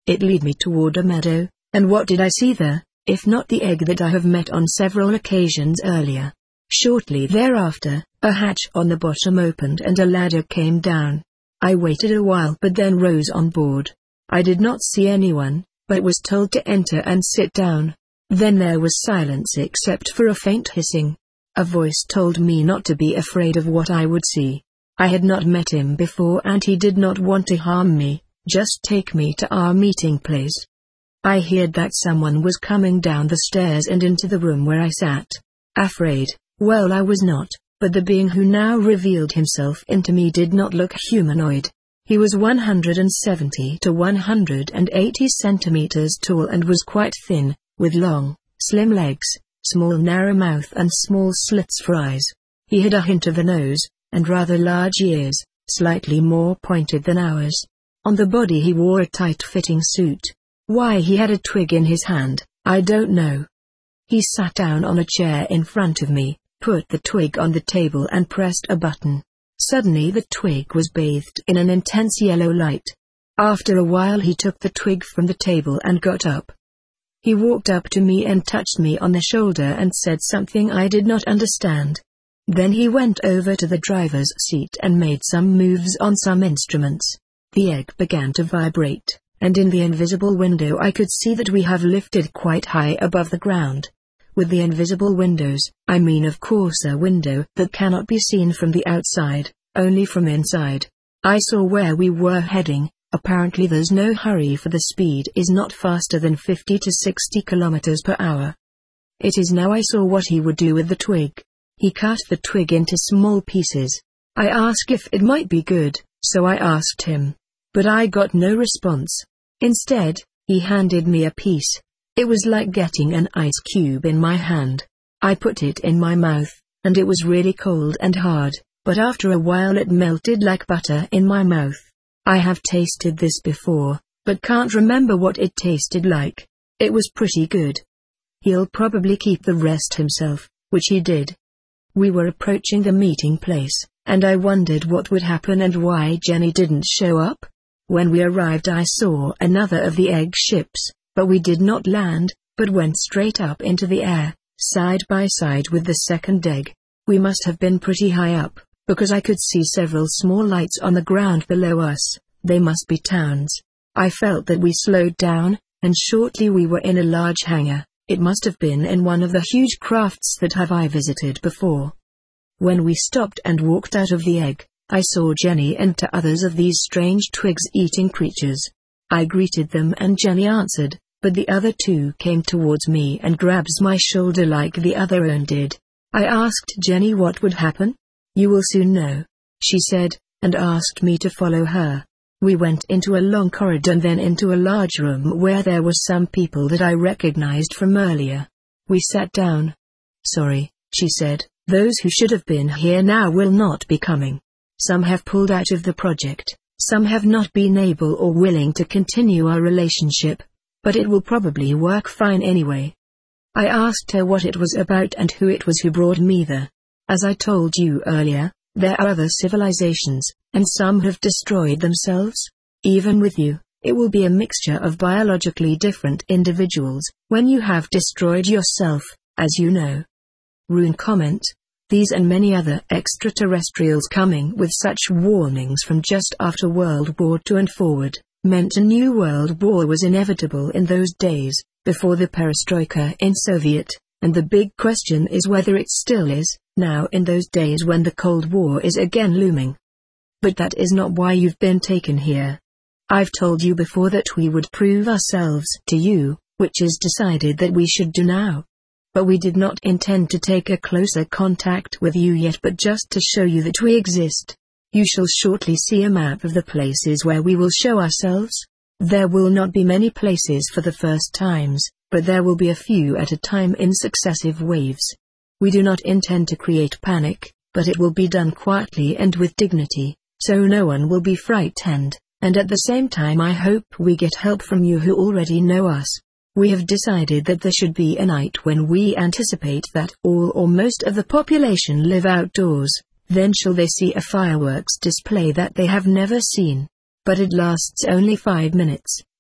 It led me toward a meadow, and what did I see there, if not the egg that I have met on several occasions earlier? Shortly thereafter, a hatch on the bottom opened and a ladder came down. I waited a while but then rose on board. I did not see anyone, but was told to enter and sit down. Then there was silence except for a faint hissing. A voice told me not to be afraid of what I would see. I had not met him before and he did not want to harm me, just take me to our meeting place. I heard that someone was coming down the stairs and into the room where I sat. Afraid, well, I was not, but the being who now revealed himself into me did not look humanoid. He was 170 to 180 centimeters tall and was quite thin, with long, slim legs, small narrow mouth and small slits for eyes. He had a hint of a nose, and rather large ears, slightly more pointed than ours. On the body he wore a tight-fitting suit. Why he had a twig in his hand, I don't know. He sat down on a chair in front of me, put the twig on the table and pressed a button. Suddenly the twig was bathed in an intense yellow light. After a while he took the twig from the table and got up. He walked up to me and touched me on the shoulder and said something I did not understand. Then he went over to the driver's seat and made some moves on some instruments. The egg began to vibrate, and in the invisible window I could see that we have lifted quite high above the ground. With the invisible windows, I mean of course a window that cannot be seen from the outside, only from inside. I saw where we were heading. Apparently there's no hurry for the speed is not faster than 50 to 60 kilometers per hour. It is now I saw what he would do with the twig. He cut the twig into small pieces. I asked if it might be good, so I asked him. But I got no response. Instead, he handed me a piece. It was like getting an ice cube in my hand. I put it in my mouth, and it was really cold and hard, but after a while it melted like butter in my mouth. I have tasted this before, but can't remember what it tasted like. It was pretty good. He'll probably keep the rest himself, which he did. We were approaching the meeting place, and I wondered what would happen and why Jenny didn't show up. When we arrived I saw another of the egg ships, but we did not land, but went straight up into the air, side by side with the second egg. We must have been pretty high up, because I could see several small lights on the ground below us. They must be towns. I felt that we slowed down, and shortly we were in a large hangar. It must have been in one of the huge crafts that I visited before. When we stopped and walked out of the egg, I saw Jenny and two others of these strange twigs-eating creatures. I greeted them and Jenny answered, but the other two came towards me and grabs my shoulder like the other one did. I asked Jenny what would happen. "You will soon know," she said, and asked me to follow her. We went into a long corridor and then into a large room where there were some people that I recognized from earlier. We sat down. "Sorry," she said, "those who should have been here now will not be coming. Some have pulled out of the project, some have not been able or willing to continue our relationship, but it will probably work fine anyway." I asked her what it was about and who it was who brought me there. As I told you earlier, there are other civilizations, and some have destroyed themselves. Even with you, it will be a mixture of biologically different individuals, when you have destroyed yourself, as you know. Rune comment. These and many other extraterrestrials coming with such warnings from just after World War II and forward, meant a new world war was inevitable in those days, before the perestroika in Soviet, and the big question is whether it still is, now in those days when the Cold War is again looming. But that is not why you've been taken here. I've told you before that we would prove ourselves to you, which is decided that we should do now. But we did not intend to take a closer contact with you yet, but just to show you that we exist. You shall shortly see a map of the places where we will show ourselves. There will not be many places for the first times, but there will be a few at a time in successive waves. We do not intend to create panic, but it will be done quietly and with dignity, so no one will be frightened, and at the same time I hope we get help from you who already know us. We have decided that there should be a night when we anticipate that all or most of the population live outdoors. Then shall they see a fireworks display that they have never seen. But it lasts only 5 minutes,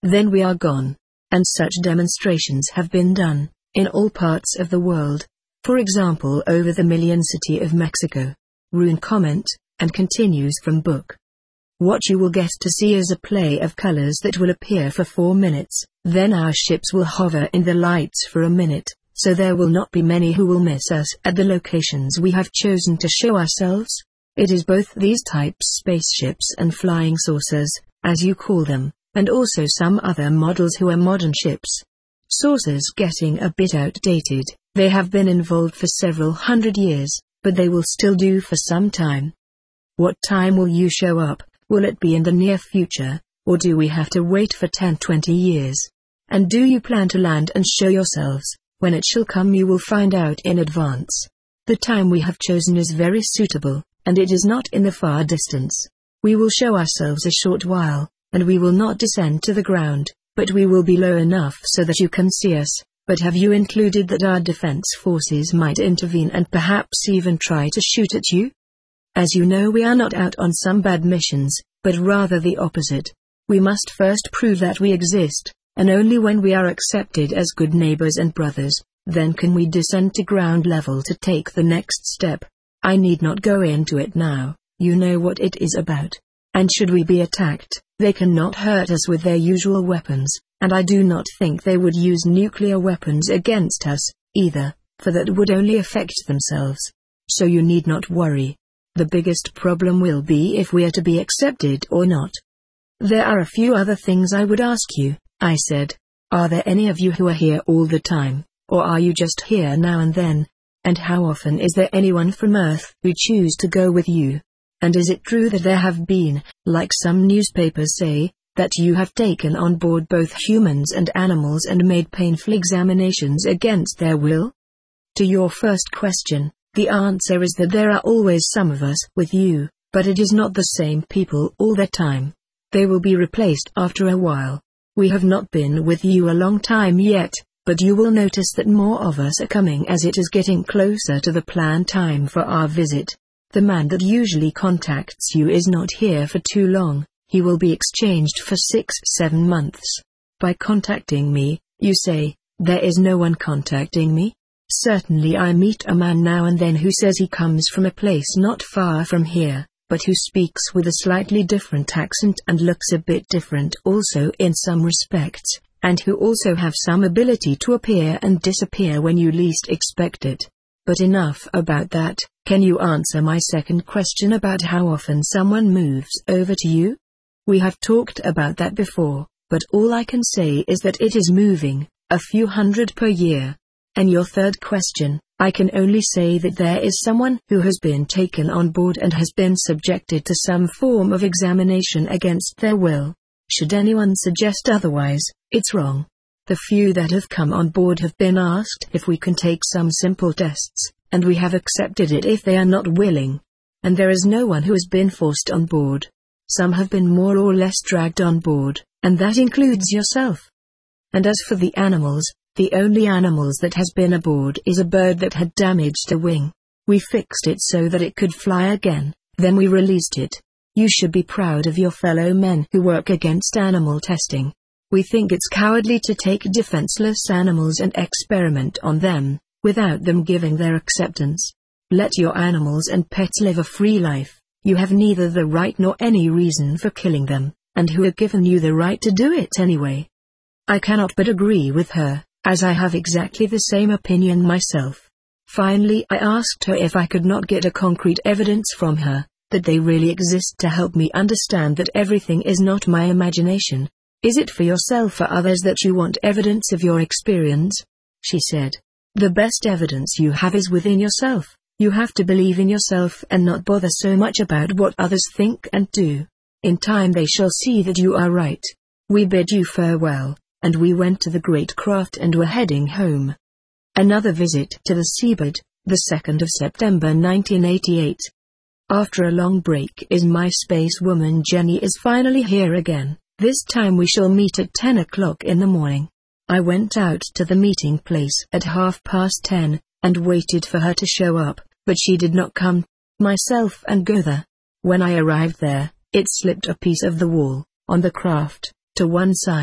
then we are gone. And such demonstrations have been done, in all parts of the world. For example, over the Million City of Mexico. Rune comment, and continues from book. What you will get to see is a play of colors that will appear for 4 minutes, then our ships will hover in the lights for a minute, so there will not be many who will miss us at the locations we have chosen to show ourselves. It is both these types, spaceships and flying saucers, as you call them, and also some other models who are modern ships. Saucers getting a bit outdated, they have been involved for several hundred years, but they will still do for some time. What time will you show up? Will it be in the near future, or do we have to wait for 10-20 years? And do you plan to land and show yourselves? When it shall come you will find out in advance. The time we have chosen is very suitable, and it is not in the far distance. We will show ourselves a short while, and we will not descend to the ground, but we will be low enough so that you can see us. But have you included that our defense forces might intervene and perhaps even try to shoot at you? As you know, we are not out on some bad missions, but rather the opposite. We must first prove that we exist, and only when we are accepted as good neighbors and brothers, then can we descend to ground level to take the next step. I need not go into it now, you know what it is about. And should we be attacked, they cannot hurt us with their usual weapons, and I do not think they would use nuclear weapons against us, either, for that would only affect themselves. So you need not worry. The biggest problem will be if we are to be accepted or not. There are a few other things I would ask you, I said. Are there any of you who are here all the time, or are you just here now and then? And how often is there anyone from Earth who choose to go with you? And is it true that there have been, like some newspapers say, that you have taken on board both humans and animals and made painful examinations against their will? To your first question, the answer is that there are always some of us with you, but it is not the same people all the time. They will be replaced after a while. We have not been with you a long time yet, but you will notice that more of us are coming as it is getting closer to the planned time for our visit. The man that usually contacts you is not here for too long, he will be exchanged for 6-7 months. By contacting me, you say, there is no one contacting me? Certainly I meet a man now and then who says he comes from a place not far from here, but who speaks with a slightly different accent and looks a bit different also in some respects, and who also have some ability to appear and disappear when you least expect it. But enough about that. Can you answer my second question about how often someone moves over to you? We have talked about that before, but all I can say is that it is moving, a few hundred per year. And your third question, I can only say that there is someone who has been taken on board and has been subjected to some form of examination against their will. Should anyone suggest otherwise, it's wrong. The few that have come on board have been asked if we can take some simple tests, and we have accepted it if they are not willing. And there is no one who has been forced on board. Some have been more or less dragged on board, and that includes yourself. And as for the animals, the only animals that has been aboard is a bird that had damaged a wing. We fixed it so that it could fly again, then we released it. You should be proud of your fellow men who work against animal testing. We think it's cowardly to take defenseless animals and experiment on them, without them giving their acceptance. Let your animals and pets live a free life. You have neither the right nor any reason for killing them, and who have given you the right to do it anyway? I cannot but agree with her, as I have exactly the same opinion myself. Finally, I asked her if I could not get a concrete evidence from her, that they really exist to help me understand that everything is not my imagination. Is it for yourself or others that you want evidence of your experience? She said. The best evidence you have is within yourself. You have to believe in yourself and not bother so much about what others think and do. In time they shall see that you are right. We bid you farewell, and we went to the great craft and were heading home. Another visit to the seabed, the 2nd of September 1988. After a long break is my space woman Jenny is finally here again. This time we shall meet at 10 o'clock in the morning. I went out to the meeting place at 10:30, and waited for her to show up, but she did not come. Myself and Gotha. When I arrived there, it slipped a piece of the wall, on the craft, to one side,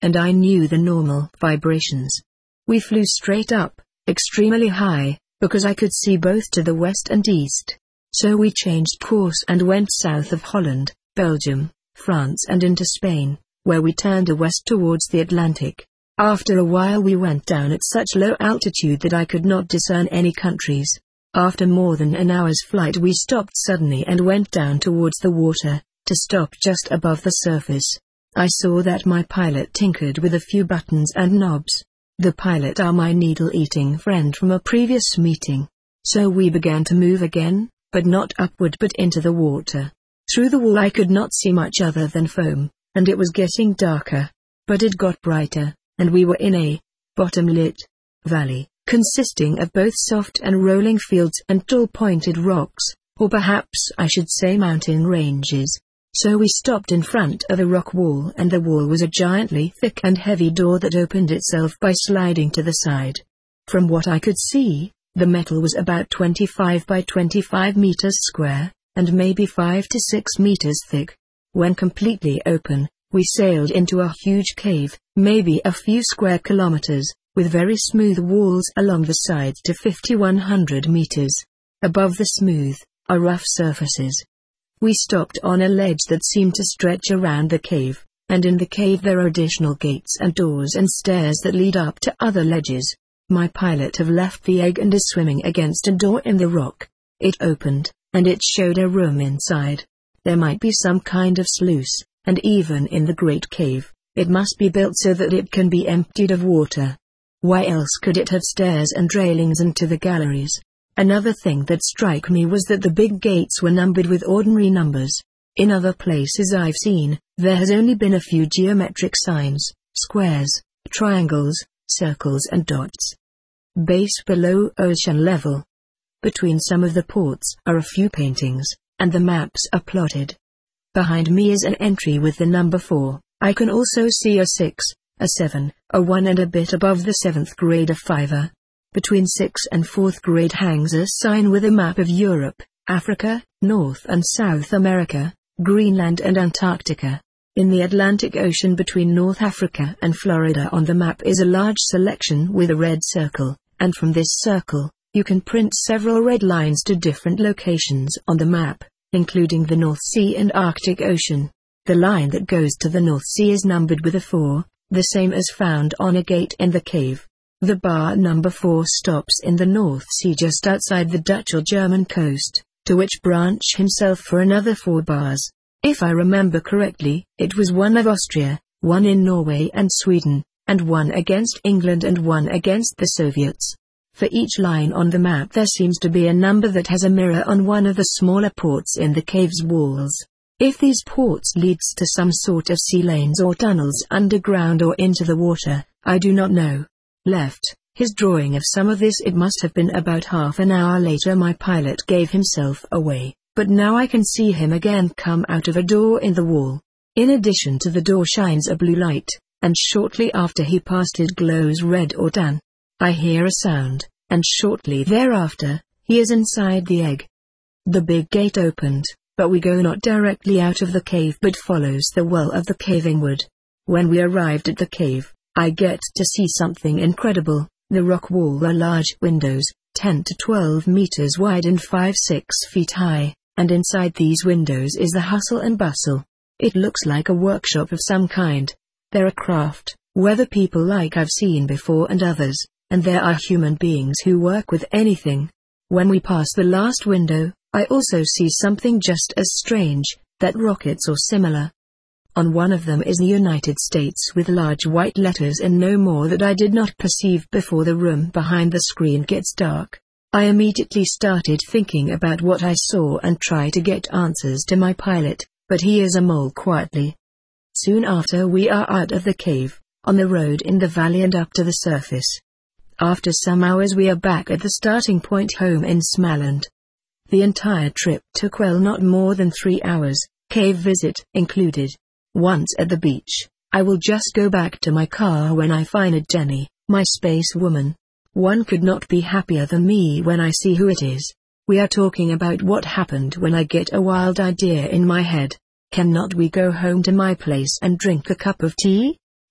and I knew the normal vibrations. We flew straight up, extremely high, because I could see both to the west and east. So we changed course and went south of Holland, Belgium, France and into Spain, where we turned west towards the Atlantic. After a while we went down at such low altitude that I could not discern any countries. After more than an hour's flight we stopped suddenly and went down towards the water, to stop just above the surface. I saw that my pilot tinkered with a few buttons and knobs. The pilot are my needle-eating friend from a previous meeting. So we began to move again, but not upward but into the water. Through the wall I could not see much other than foam, and it was getting darker. But it got brighter, and we were in a bottom-lit valley, consisting of both soft and rolling fields and tall pointed rocks, or perhaps I should say mountain ranges. So we stopped in front of a rock wall, and the wall was a giantly thick and heavy door that opened itself by sliding to the side. From what I could see, the metal was about 25 by 25 meters square, and maybe 5 to 6 meters thick. When completely open, we sailed into a huge cave, maybe a few square kilometers, with very smooth walls along the sides to 5,100 meters. Above the smooth, are rough surfaces. We stopped on a ledge that seemed to stretch around the cave, and in the cave there are additional gates and doors and stairs that lead up to other ledges. My pilot have left the egg and is swimming against a door in the rock. It opened, and it showed a room inside. There might be some kind of sluice, and even in the great cave, it must be built so that it can be emptied of water. Why else could it have stairs and railings into the galleries? Another thing that struck me was that the big gates were numbered with ordinary numbers. In other places I've seen, there has only been a few geometric signs, squares, triangles, circles and dots. Base below ocean level. Between some of the ports are a few paintings, and the maps are plotted. Behind me is an entry with the number 4. I can also see a 6, a 7, a 1 and a bit above the 7th grade a 5. Between 6th and 4th grade hangs a sign with a map of Europe, Africa, North and South America, Greenland and Antarctica. In the Atlantic Ocean between North Africa and Florida on the map is a large selection with a red circle, and from this circle, you can print several red lines to different locations on the map, including the North Sea and Arctic Ocean. The line that goes to the North Sea is numbered with a 4, the same as found on a gate in the cave. The bar number 4 stops in the North Sea just outside the Dutch or German coast, to which branch himself for another 4 bars. If I remember correctly, it was one of Austria, one in Norway and Sweden, and one against England and one against the Soviets. For each line on the map there seems to be a number that has a mirror on one of the smaller ports in the cave's walls. If these ports leads to some sort of sea lanes or tunnels underground or into the water, I do not know. Left his drawing of some of this. It must have been about half an hour later my pilot gave himself away, but now I can see him again come out of a door in the wall. In addition to the door shines a blue light, and shortly after he passed it glows red or tan. I hear a sound, and shortly thereafter, he is inside the egg. The big gate opened, but we go not directly out of the cave but follows the well of the caving wood. When we arrived at the cave, I get to see something incredible. The rock wall are large windows, 10 to 12 meters wide and 5-6 feet high, and inside these windows is the hustle and bustle. It looks like a workshop of some kind. There are craft, weather people like I've seen before and others, and there are human beings who work with anything. When we pass the last window, I also see something just as strange, that rockets or similar. On one of them is the United States with large white letters and no more that I did not perceive before the room behind the screen gets dark. I immediately started thinking about what I saw and try to get answers to my pilot, but he is a mole quietly. Soon after we are out of the cave, on the road in the valley and up to the surface. After some hours we are back at the starting point home in Smaland. The entire trip took well not more than 3 hours, cave visit included. Once at the beach, I will just go back to my car when I find Jenny, my space woman. One could not be happier than me when I see who it is. We are talking about what happened when I get a wild idea in my head. Cannot we go home to my place and drink a cup of tea?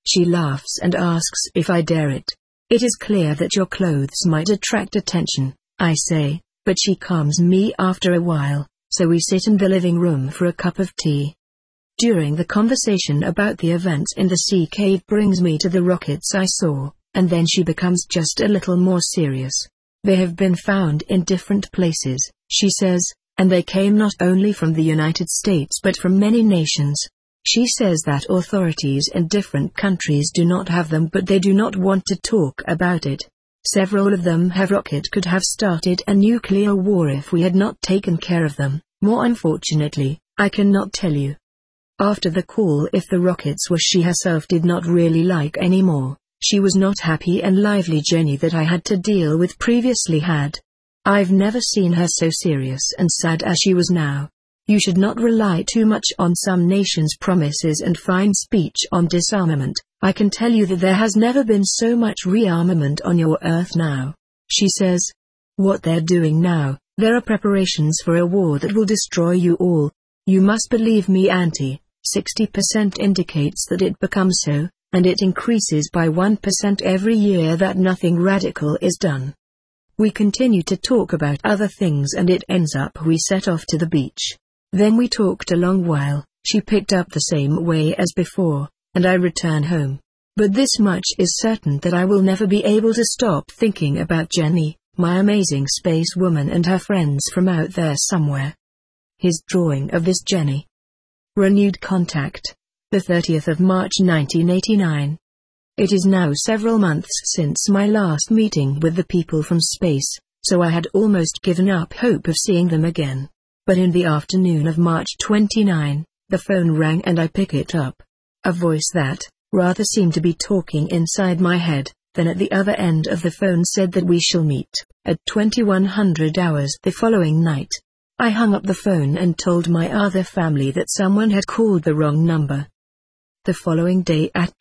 She laughs and asks if I dare it. It is clear that your clothes might attract attention, I say, but she calms me after a while, so we sit in the living room for a cup of tea. During the conversation about the events in the sea cave brings me to the rockets I saw, and then she becomes just a little more serious. They have been found in different places, she says, and they came not only from the United States but from many nations. She says that authorities in different countries do not have them, but they do not want to talk about it. Several of them have rocket could have started a nuclear war if we had not taken care of them. More unfortunately, I cannot tell you. After the call, if the rockets were she herself did not really like anymore, she was not happy and lively Jenny that I had to deal with previously had. I've never seen her so serious and sad as she was now. You should not rely too much on some nations' promises and fine speech on disarmament. I can tell you that there has never been so much rearmament on your earth now. She says. What they're doing now, there are preparations for a war that will destroy you all. You must believe me, Auntie. 60% indicates that it becomes so, and it increases by 1% every year that nothing radical is done. We continue to talk about other things and it ends up we set off to the beach. Then we talked a long while, she picked up the same way as before, and I return home. But this much is certain, that I will never be able to stop thinking about Jenny, my amazing space woman, and her friends from out there somewhere. His drawing of this Jenny. Renewed contact. The 30th of March 1989. It is now several months since my last meeting with the people from space, so I had almost given up hope of seeing them again. But in the afternoon of March 29, the phone rang and I pick it up. A voice that, rather seemed to be talking inside my head, then at the other end of the phone said that we shall meet, at 2100 hours the following night. I hung up the phone and told my other family that someone had called the wrong number. The following day at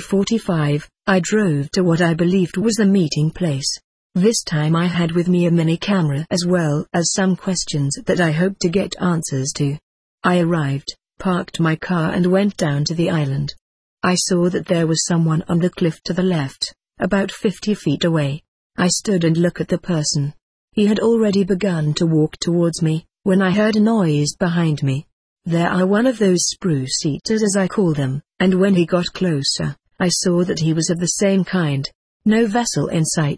20:45, I drove to what I believed was the meeting place. This time I had with me a mini camera as well as some questions that I hoped to get answers to. I arrived, parked my car and went down to the island. I saw that there was someone on the cliff to the left, about 50 feet away. I stood and looked at the person. He had already begun to walk towards me, when I heard a noise behind me. There are one of those spruce eaters as I call them, and when he got closer, I saw that he was of the same kind. No vessel in sight.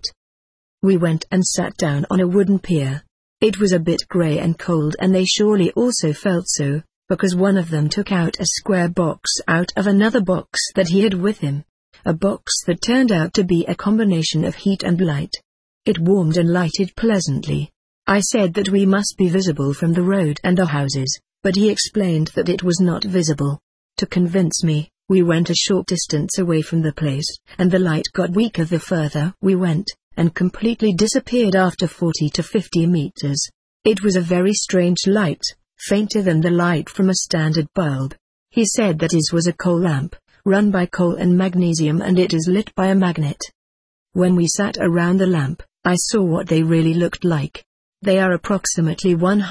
We went and sat down on a wooden pier. It was a bit grey and cold, and they surely also felt so, because one of them took out a square box out of another box that he had with him. A box that turned out to be a combination of heat and light. It warmed and lighted pleasantly. I said that we must be visible from the road and the houses, but he explained that it was not visible. To convince me, we went a short distance away from the place, and the light got weaker the further we went, and completely disappeared after 40 to 50 meters. It was a very strange light, fainter than the light from a standard bulb. He said that his was a coal lamp, run by coal and magnesium, and it is lit by a magnet. When we sat around the lamp, I saw what they really looked like. They are approximately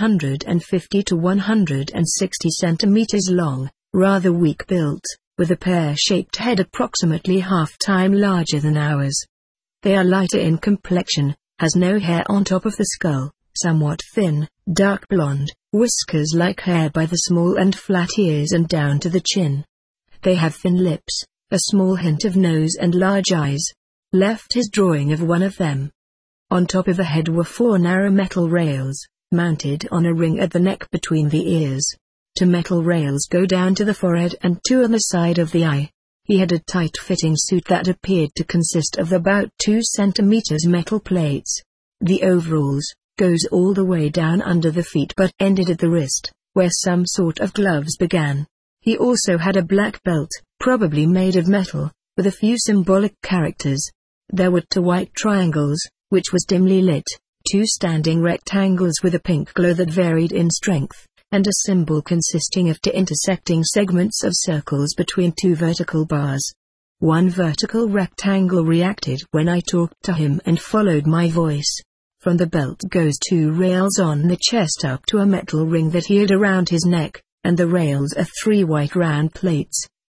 150 to 160 centimeters long, rather weak built, with a pear-shaped head approximately half-time larger than ours. They are lighter in complexion, has no hair on top of the skull, somewhat thin, dark blonde, whiskers like hair by the small and flat ears and down to the chin. They have thin lips, a small hint of nose and large eyes. Left his drawing of one of them. On top of the head were 4 narrow metal rails, mounted on a ring at the neck between the ears. 2 metal rails go down to the forehead and 2 on the side of the eye. He had a tight-fitting suit that appeared to consist of about 2 centimeters metal plates. The overalls goes all the way down under the feet but ended at the wrist, where some sort of gloves began. He also had a black belt, probably made of metal, with a few symbolic characters. There were 2 white triangles, which was dimly lit, 2 standing rectangles with a pink glow that varied in strength, and a symbol consisting of 2 intersecting segments of circles between 2 vertical bars. 1 vertical rectangle reacted when I talked to him and followed my voice. From the belt goes 2 rails on the chest up to a metal ring that he had around his neck, and the rails are 3 white round plates,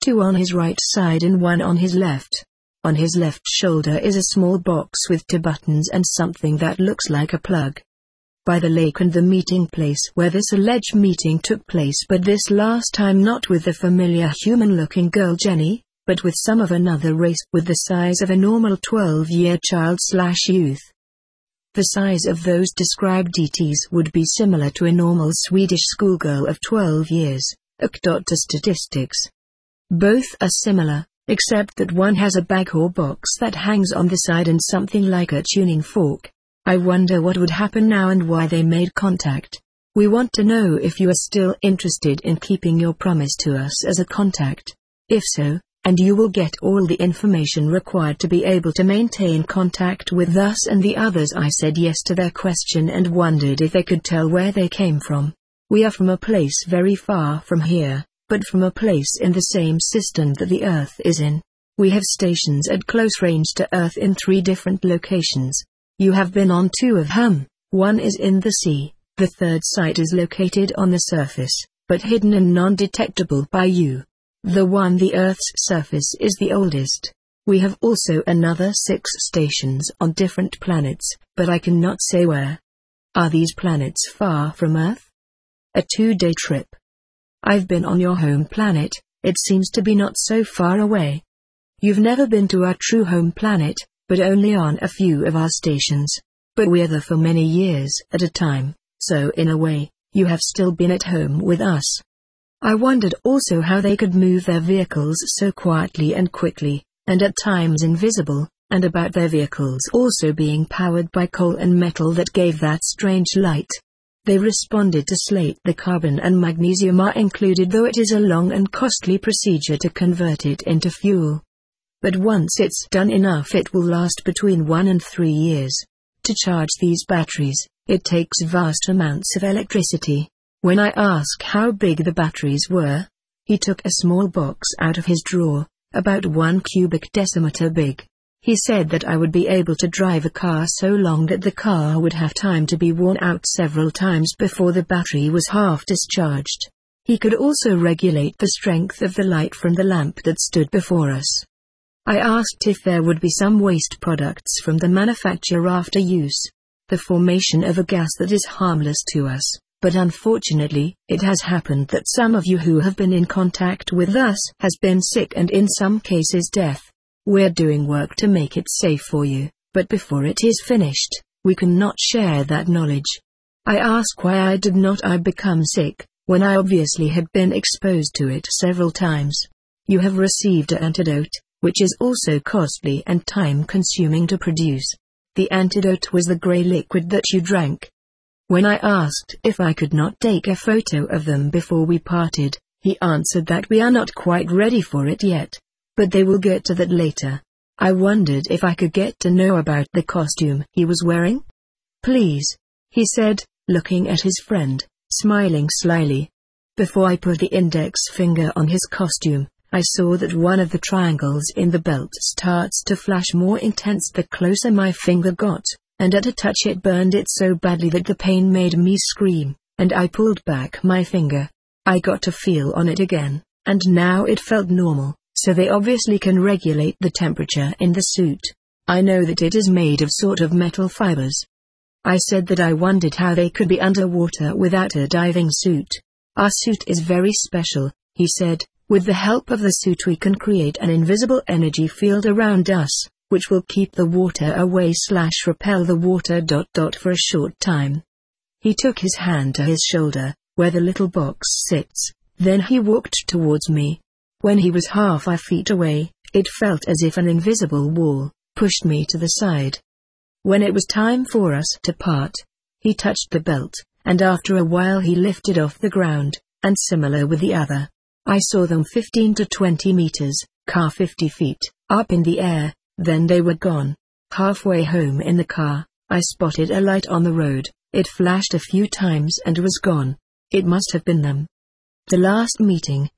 two on his right side and one on his left. On his left shoulder is a small box with two buttons and something that looks like a plug. By the lake and the meeting place where this alleged meeting took place, but this last time not with the familiar human-looking girl Jenny, but with some of another race with the size of a normal 12-year child/youth. The size of those described DTs would be similar to a normal Swedish schoolgirl of 12 years, according to statistics. Both are similar, except that one has a bag or box that hangs on the side and something like a tuning fork. I wonder what would happen now and why they made contact. We want to know if you are still interested in keeping your promise to us as a contact. If so, and you will get all the information required to be able to maintain contact with us and the others. I said yes to their question and wondered if they could tell where they came from. We are from a place very far from here, but from a place in the same system that the Earth is in. We have stations at close range to Earth in 3 different locations. You have been on 2 of them. One is in the sea, the third site is located on the surface, but hidden and non-detectable by you. The one the Earth's surface is the oldest. We have also another 6 stations on different planets, but I cannot say where. Are these planets far from Earth? A 2-day trip. I've been on your home planet, it seems to be not so far away. You've never been to our true home planet, but only on a few of our stations. But we're there for many years at a time, so in a way, you have still been at home with us. I wondered also how they could move their vehicles so quietly and quickly, and at times invisible, and about their vehicles also being powered by coal and metal that gave that strange light. They responded to slate. The carbon and magnesium are included, though it is a long and costly procedure to convert it into fuel. But once it's done enough, it will last between 1 and 3 years. To charge these batteries, it takes vast amounts of electricity. When I asked how big the batteries were, he took a small box out of his drawer, about 1 cubic decimeter big. He said that I would be able to drive a car so long that the car would have time to be worn out several times before the battery was half discharged. He could also regulate the strength of the light from the lamp that stood before us. I asked if there would be some waste products from the manufacture after use, the formation of a gas that is harmless to us, but unfortunately, it has happened that some of you who have been in contact with us has been sick and in some cases death. We're doing work to make it safe for you, but before it is finished, we cannot share that knowledge. I asked why I did not become sick, when I obviously had been exposed to it several times. You have received an antidote, which is also costly and time-consuming to produce. The antidote was the grey liquid that you drank. When I asked if I could not take a photo of them before we parted, he answered that we are not quite ready for it yet, but they will get to that later. I wondered if I could get to know about the costume he was wearing. Please, he said, looking at his friend, smiling slyly. Before I put the index finger on his costume, I saw that one of the triangles in the belt starts to flash more intense the closer my finger got, and at a touch it burned it so badly that the pain made me scream, and I pulled back my finger. I got to feel on it again, and now it felt normal, so they obviously can regulate the temperature in the suit. I know that it is made of sort of metal fibers. I said that I wondered how they could be underwater without a diving suit. Our suit is very special, he said. With the help of the suit we can create an invisible energy field around us, which will keep the water away/repel the water ... for a short time. He took his hand to his shoulder, where the little box sits, then he walked towards me. When he was half a feet away, it felt as if an invisible wall pushed me to the side. When it was time for us to part, he touched the belt, and after a while he lifted off the ground, and similar with the other. I saw them 15 to 20 meters, car 50 feet, up in the air, then they were gone. Halfway home in the car, I spotted a light on the road, it flashed a few times and was gone. It must have been them. The last meeting,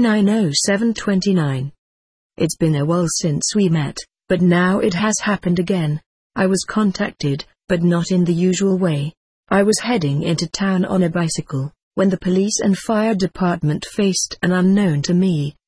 890729. It's been a while since we met, but now it has happened again. I was contacted, but not in the usual way. I was heading into town on a bicycle, when the police and fire department faced an unknown to me,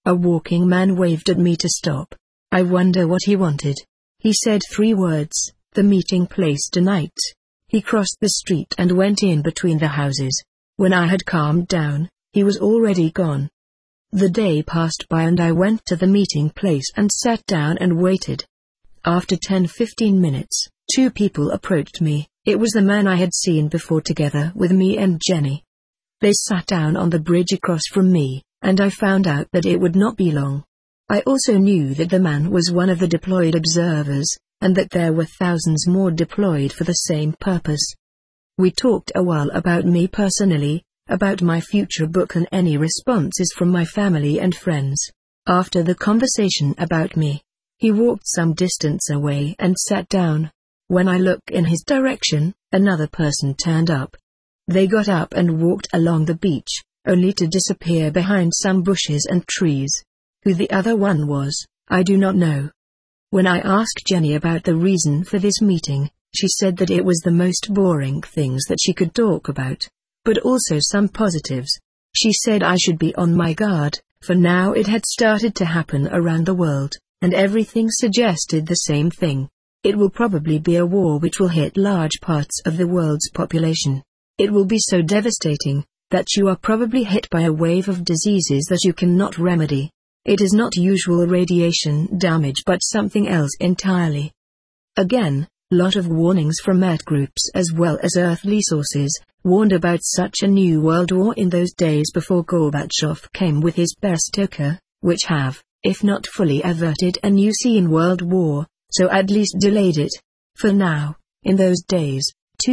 A walking man waved at me to stop. I wonder what he wanted. He said 3 words, "The meeting place tonight." He crossed the street and went in between the houses. When I had calmed down, he was already gone. The day passed by and I went to the meeting place and sat down and waited. After 10-15 minutes, 2 people approached me. It was the man I had seen before together with me and Jenny. They sat down on the bridge across from me, and I found out that it would not be long. I also knew that the man was one of the deployed observers, and that there were thousands more deployed for the same purpose. We talked a while about me personally, about my future book and any responses from my family and friends. After the conversation about me, he walked some distance away and sat down. When I looked in his direction, another person turned up. They got up and walked along the beach, only to disappear behind some bushes and trees. Who the other one was, I do not know. When I asked Jenny about the reason for this meeting, she said that it was the most boring things that she could talk about, but also some positives. She said I should be on my guard, for now it had started to happen around the world, and everything suggested the same thing. It will probably be a war which will hit large parts of the world's population. It will be so devastating that you are probably hit by a wave of diseases that you cannot remedy. It is not usual radiation damage but something else entirely. Again, lot of warnings from Earth groups as well as earthly sources warned about such a new world war in those days before Gorbachev came with his Perestroika, which have, if not fully averted a new scene world war, so at least delayed it. For now, in those days,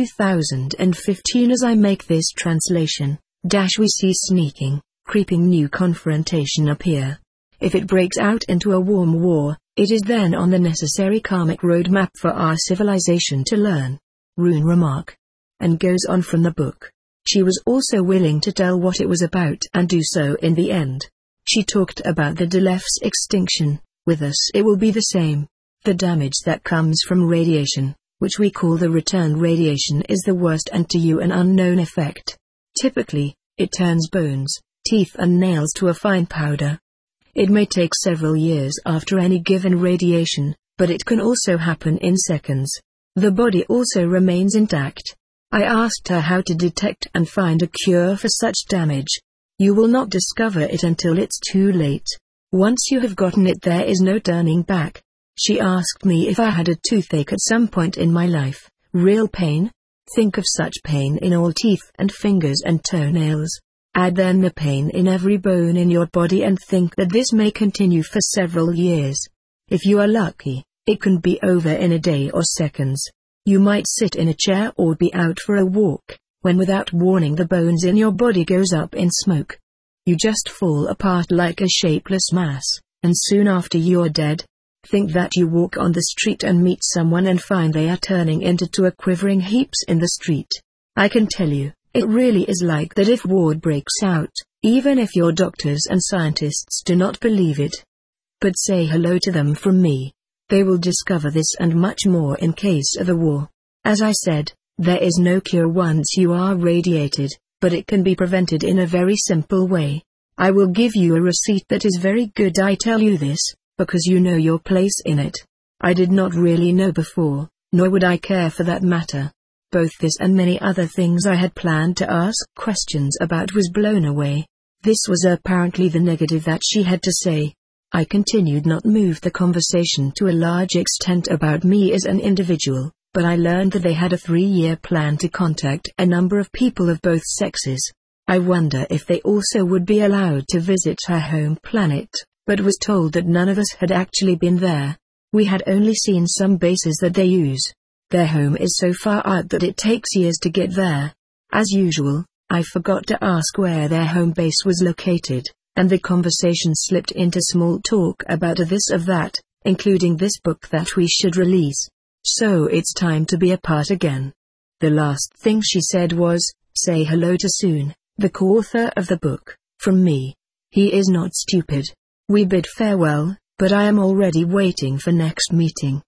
2015 as I make this translation, we see sneaking, creeping new confrontation appear. If it breaks out into a warm war, it is then on the necessary karmic roadmap for our civilization to learn. Rune remark. And goes on from the book. She was also willing to tell what it was about and do so in the end. She talked about the Delef's extinction. With us it will be the same. The damage that comes from radiation, which we call the return radiation, is the worst and to you an unknown effect. Typically, it turns bones, teeth and nails to a fine powder. It may take several years after any given radiation, but it can also happen in seconds. The body also remains intact. I asked her how to detect and find a cure for such damage. You will not discover it until it's too late. Once you have gotten it, there is no turning back. She asked me if I had a toothache at some point in my life. Real pain? Think of such pain in all teeth and fingers and toenails. Add then the pain in every bone in your body and think that this may continue for several years. If you are lucky, it can be over in a day or seconds. You might sit in a chair or be out for a walk, when without warning the bones in your body goes up in smoke. You just fall apart like a shapeless mass, and soon after you are dead. Think that you walk on the street and meet someone and find they are turning into two quivering heaps in the street. I can tell you, it really is like that if war breaks out, even if your doctors and scientists do not believe it. But say hello to them from me. They will discover this and much more in case of a war. As I said, there is no cure once you are radiated, but it can be prevented in a very simple way. I will give you a receipt that is very good. I tell you this, because you know your place in it. I did not really know before, nor would I care for that matter. Both this and many other things I had planned to ask questions about was blown away. This was apparently the negative that she had to say. I continued not move the conversation to a large extent about me as an individual, but I learned that they had a 3-year plan to contact a number of people of both sexes. I wonder if they also would be allowed to visit her home planet, but was told that none of us had actually been there. We had only seen some bases that they use. Their home is so far out that it takes years to get there. As usual, I forgot to ask where their home base was located, and the conversation slipped into small talk about this or that, including this book that we should release. So it's time to be apart again. The last thing she said was, say hello to Soon, the co-author of the book, from me. He is not stupid. We bid farewell, but I am already waiting for next meeting.